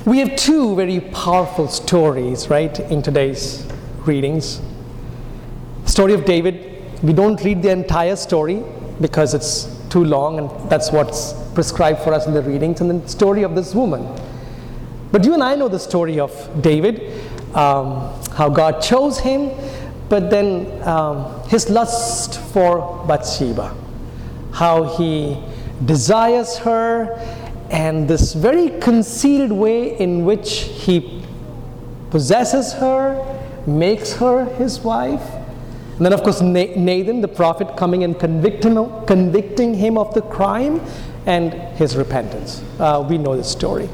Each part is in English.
We have two very powerful stories, right, in today's readings. Story of David. We don't read the entire story because it's too long, and that's what's prescribed for us in the readings. And then the story of this woman. But you and I know the story of David, how God chose him, but then his lust for Bathsheba, how he desires her, and this very conceited way in which he possesses her, makes her his wife. And then of course Nathan the prophet coming and convicting him of the crime and his repentance. We know this story.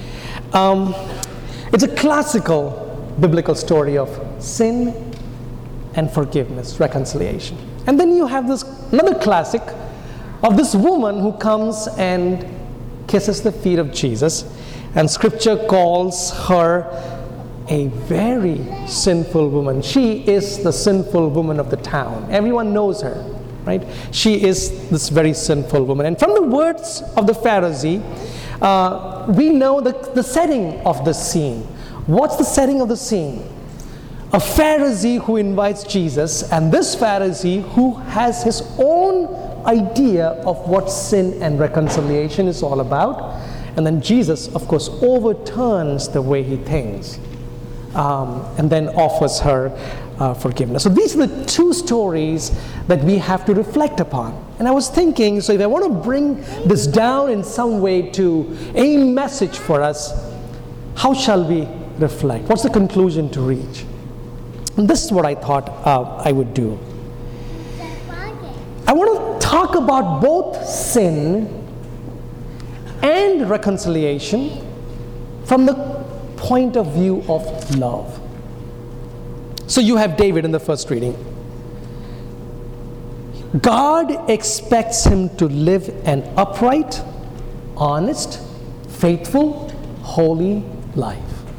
It's a classical biblical story of sin and forgiveness, reconciliation. And then you have this another classic of this woman who comes and kisses the feet of Jesus, and scripture calls her a very sinful woman. She is the sinful woman of the town. Everyone knows her, right? She is this very sinful woman. And from the words of the Pharisee, we know the setting of the scene. What's the setting of the scene? A Pharisee who invites Jesus, and this Pharisee who has his own idea of what sin and reconciliation is all about. And then Jesus, of course, overturns the way he thinks, and then offers her forgiveness. So these are the two stories that we have to reflect upon. And I was thinking, so if I want to bring this down in some way to a message for us, how shall we reflect? What's the conclusion to reach? And this is what I thought I would do. I want to talk about both sin and reconciliation from the point of view of love. So you have David in the first reading. God expects him to live an upright, honest, faithful, holy life.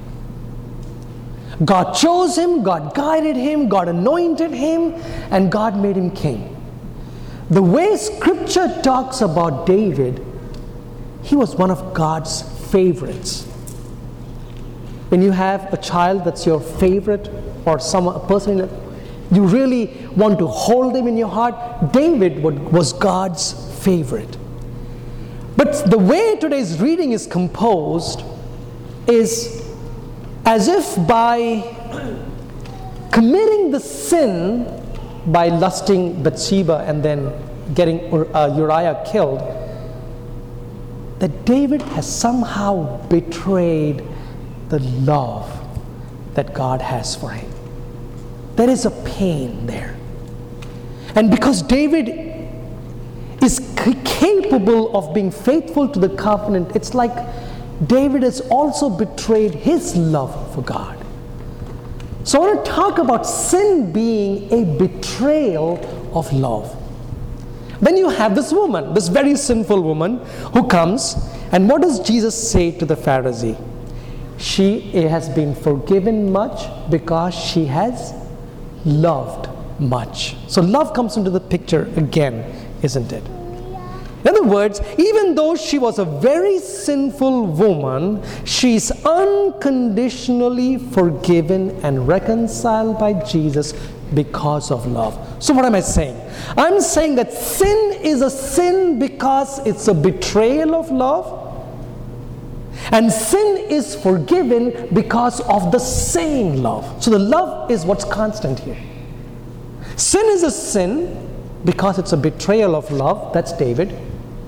God chose him, God guided him, God anointed him, and God made him king. The way scripture talks about David, he was one of God's favorites. When you have a child that's your favorite, or a person you really want to hold him in your heart, David was God's favorite. But the way today's reading is composed is as if by committing the sin by lusting Bathsheba and then getting Uriah killed, that David has somehow betrayed the love that God has for him. There is a pain there. And because David is capable of being faithful to the covenant, it's like David has also betrayed his love for God. So I want to talk about sin being a betrayal of love. Then you have this woman, this very sinful woman who comes, and what does Jesus say to the Pharisee? She has been forgiven much because she has loved much. So love comes into the picture again, isn't it? In other words, even though she was a very sinful woman, she's unconditionally forgiven and reconciled by Jesus because of love. So what am I saying? I'm saying that sin is a sin because it's a betrayal of love, and sin is forgiven because of the same love. So the love is what's constant here. Sin is a sin because it's a betrayal of love. That's David.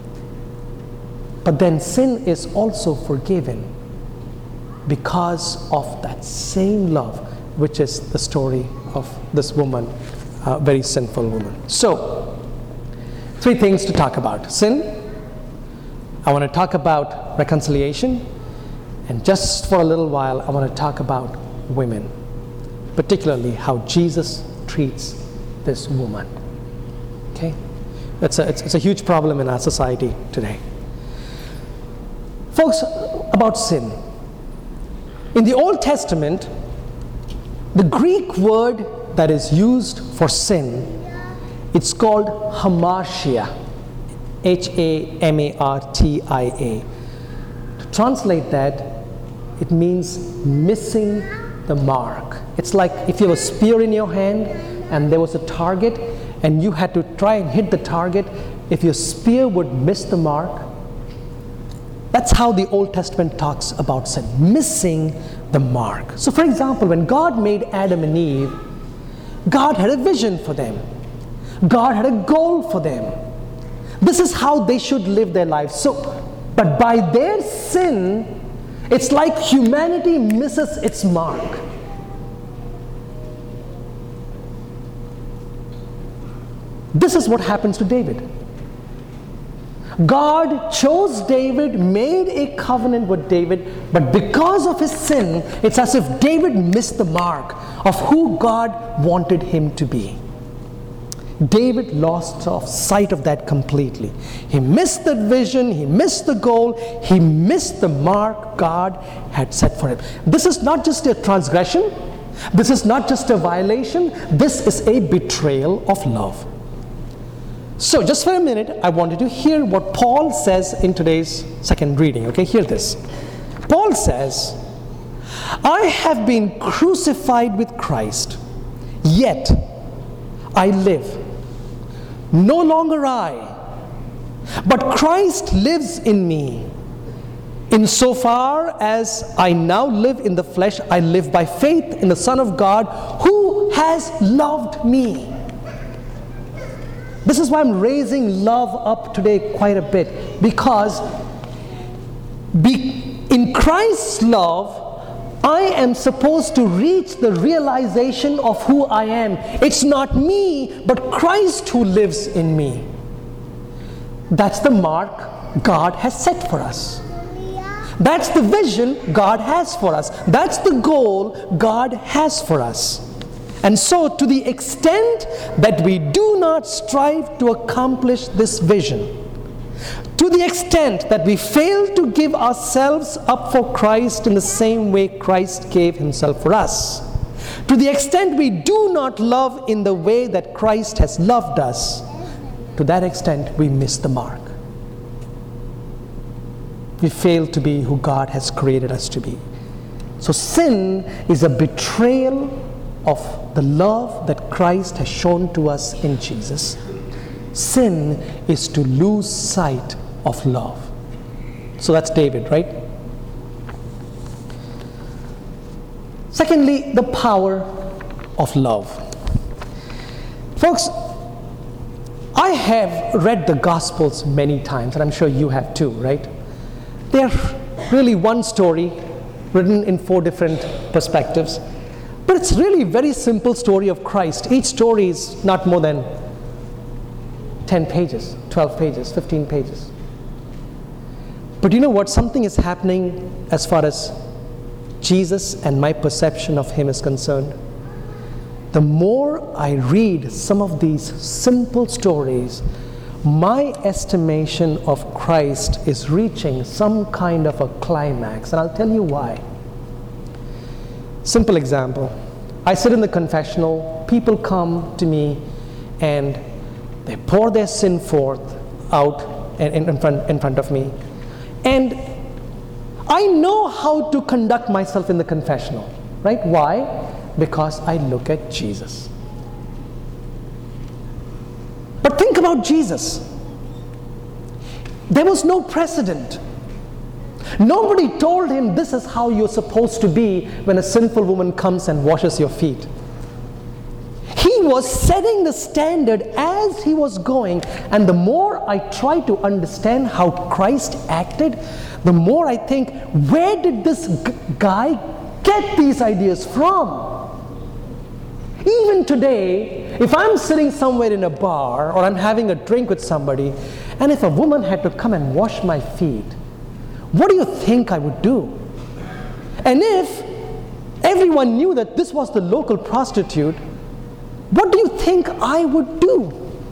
But then sin is also forgiven because of that same love, which is the story of this woman, very sinful woman. So, three things to talk about. Sin, I want to talk about reconciliation, and just for a little while, I want to talk about women, particularly how Jesus treats this woman. Okay? It's a huge problem in our society today. Folks, about sin. In the Old Testament, the Greek word that is used for sin, it's called hamartia, Hamartia. To translate that, it means missing the mark. It's like if you have a spear in your hand and there was a target and you had to try and hit the target. If your spear would miss the mark, that's how the Old Testament talks about sin, missing the mark. So for example, when God made Adam and Eve, God had a vision for them. God had a goal for them. This is how they should live their lives. But by their sin, it's like humanity misses its mark. This is what happens to David. God chose David, made a covenant with David, but because of his sin, it's as if David missed the mark of who God wanted him to be. David lost sight of that completely. He missed the vision, he missed the goal, he missed the mark God had set for him. This is not just a transgression, this is not just a violation, this is a betrayal of love. So just for a minute, I wanted to hear what Paul says in today's second reading. Okay, hear this. Paul says, I have been crucified with Christ, yet I live. No longer I, but Christ lives in me. Insofar as I now live in the flesh, I live by faith in the Son of God who has loved me. This is why I'm raising love up today quite a bit, because in Christ's love, I am supposed to reach the realization of who I am. It's not me, but Christ who lives in me. That's the mark God has set for us. That's the vision God has for us. That's the goal God has for us. And so, to the extent that we do not strive to accomplish this vision, to the extent that we fail to give ourselves up for Christ in the same way Christ gave himself for us, to the extent we do not love in the way that Christ has loved us, to that extent we miss the mark. We fail to be who God has created us to be. So sin is a betrayal of the love that Christ has shown to us in Jesus. Sin is to lose sight of love. So that's David, right? Secondly, the power of love. Folks, I have read the Gospels many times, and I'm sure you have too, right? They're really one story written in 4 different perspectives. But it's really a very simple story of Christ. Each story is not more than 10 pages, 12 pages, 15 pages. But you know what? Something is happening as far as Jesus and my perception of him is concerned. The more I read some of these simple stories, my estimation of Christ is reaching some kind of a climax. And I'll tell you why. Simple example. I sit in the confessional, people come to me and they pour their sin forth out in front of me. And I know how to conduct myself in the confessional, right? Why? Because I look at Jesus. But think about Jesus. There was no precedent. Nobody told him this is how you're supposed to be when a sinful woman comes and washes your feet. He was setting the standard as he was going, and the more I try to understand how Christ acted, the more I think, where did this guy get these ideas from? Even today, if I'm sitting somewhere in a bar or I'm having a drink with somebody, and if a woman had to come and wash my feet, what do you think I would do? And if everyone knew that this was the local prostitute, what do you think I would do?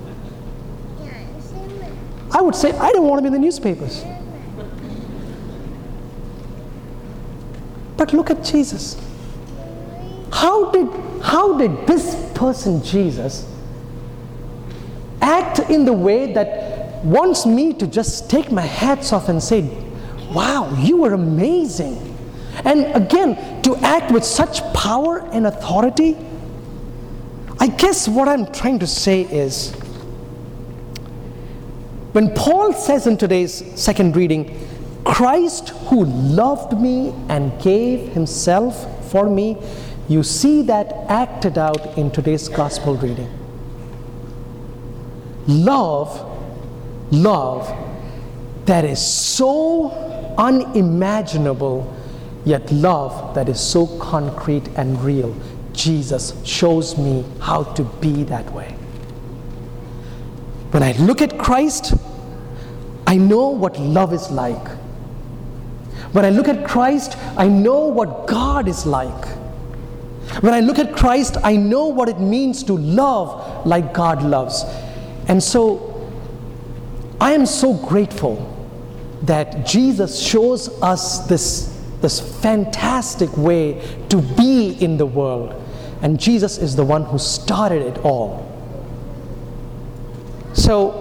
I would say, I don't want to be in the newspapers. But look at Jesus. How did this person, Jesus, act in the way that wants me to just take my hats off and say, wow, you were amazing. And again, to act with such power and authority, I guess what I'm trying to say is, when Paul says in today's second reading, Christ who loved me and gave himself for me, you see that acted out in today's gospel reading. Love that is so unimaginable, yet love that is so concrete and real. Jesus shows me how to be that way. When I look at Christ, I know what love is like. When I look at Christ, I know what God is like. When I look at Christ, I know what it means to love like God loves. And so, I am so grateful that Jesus shows us this fantastic way to be in the world. And Jesus is the one who started it all. So,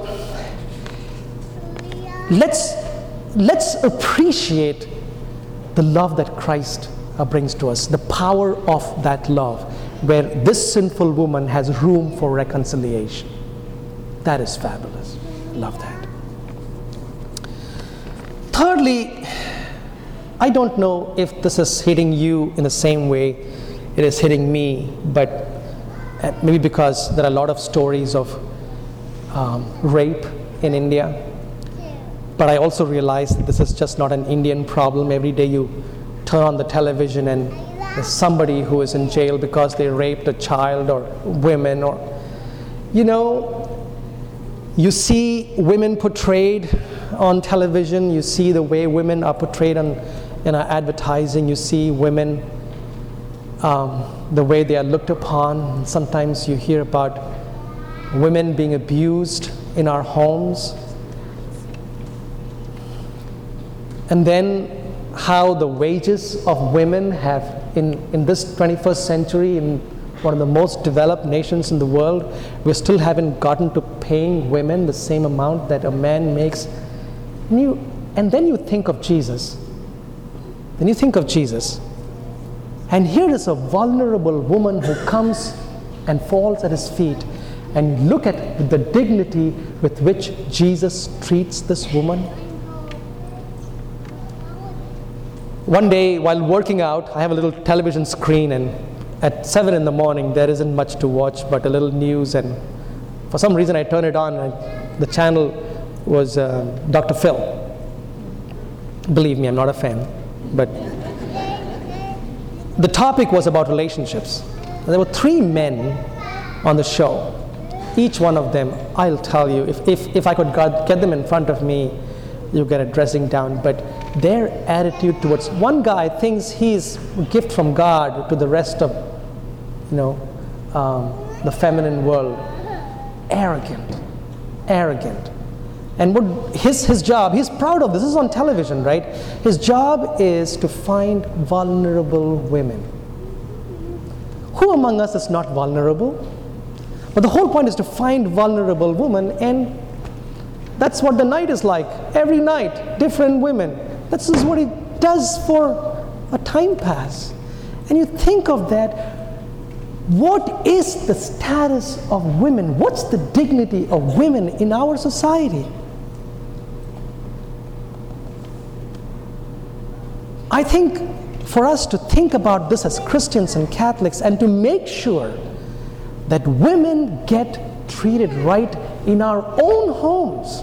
let's appreciate the love that Christ brings to us, the power of that love, where this sinful woman has room for reconciliation. That is fabulous. I love that. Thirdly, I don't know if this is hitting you in the same way it is hitting me, but maybe because there are a lot of stories of rape in India. But I also realize that this is just not an Indian problem. Every day you turn on the television and there's somebody who is in jail because they raped a child or women, or, you see women portrayed on television. You see the way women are portrayed in our advertising. You see women, the way they are looked upon. Sometimes you hear about women being abused in our homes. And then how the wages of women have, in this 21st century, in one of the most developed nations in the world, we still haven't gotten to paying women the same amount that a man makes. And then you think of Jesus. Then you think of Jesus. And here is a vulnerable woman who comes and falls at his feet. And look at the dignity with which Jesus treats this woman. One day while working out, I have a little television screen, and at 7 in the morning there isn't much to watch but a little news, and for some reason I turn it on and the channel was Dr. Phil. Believe me, I'm not a fan, but the topic was about relationships. There were 3 men on the show. Each one of them, I'll tell you, if I could get them in front of me, you get a dressing down, but their attitude towards one guy thinks he's a gift from God to the rest of the feminine world. Arrogant. And what his job, he's proud of this is on television, right? His job is to find vulnerable women. Who among us is not vulnerable? But the whole point is to find vulnerable women, and that's what the night is like. Every night, different women. This is what he does for a time pass. And you think of that, what is the status of women? What's the dignity of women in our society? I think for us to think about this as Christians and Catholics, and to make sure that women get treated right in our own homes,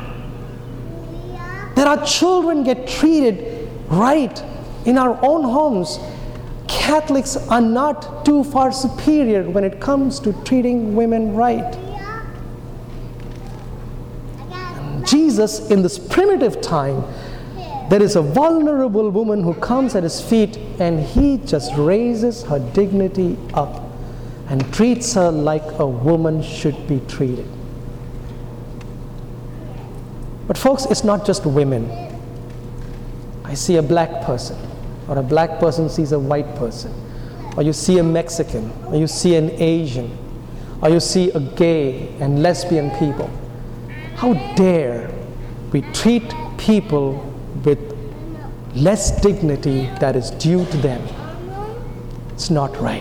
that our children get treated right in our own homes. Catholics are not too far superior when it comes to treating women right. And Jesus, in this primitive time, there is a vulnerable woman who comes at his feet, and he just raises her dignity up and treats her like a woman should be treated. But folks, it's not just women. I see a black person, or a black person sees a white person, or you see a Mexican, or you see an Asian, or you see a gay and lesbian people. How dare we treat people with less dignity that is due to them. It's not right.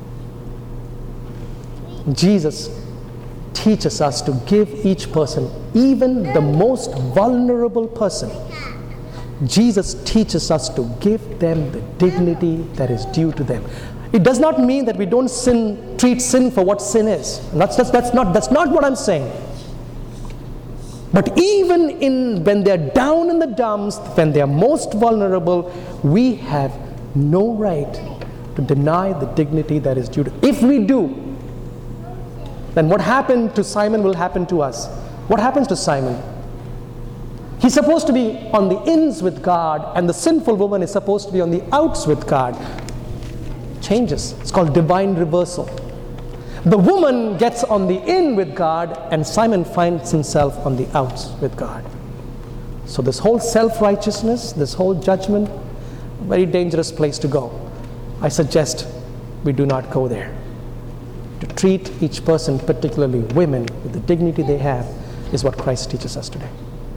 Jesus teaches us to give each person, even the most vulnerable person, Jesus teaches us to give them the dignity that is due to them. It does not mean that we don't treat sin for what sin is. That's not what I'm saying. But even when they're down in the dumps, when they're most vulnerable, we have no right to deny the dignity that is due to. If we do, then what happened to Simon will happen to us. What happens to Simon? He's supposed to be on the ins with God, and the sinful woman is supposed to be on the outs with God. Changes. It's called divine reversal. The woman gets on the in with God, and Simon finds himself on the outs with God. So this whole self-righteousness, this whole judgment, very dangerous place to go. I suggest we do not go there. To treat each person, particularly women, with the dignity they have is what Christ teaches us today.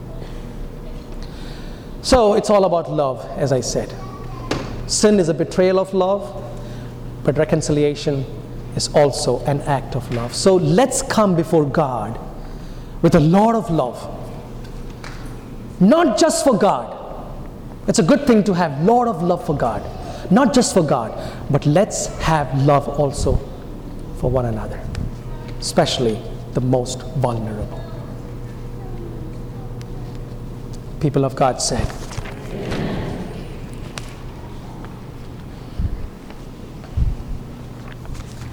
So it's all about love, as I said. Sin is a betrayal of love, but reconciliation is also an act of love. So let's come before God with a lot of love. Not just for God. It's a good thing to have a lot of love for God. Not just for God, but let's have love also for one another, especially the most vulnerable. People of God said,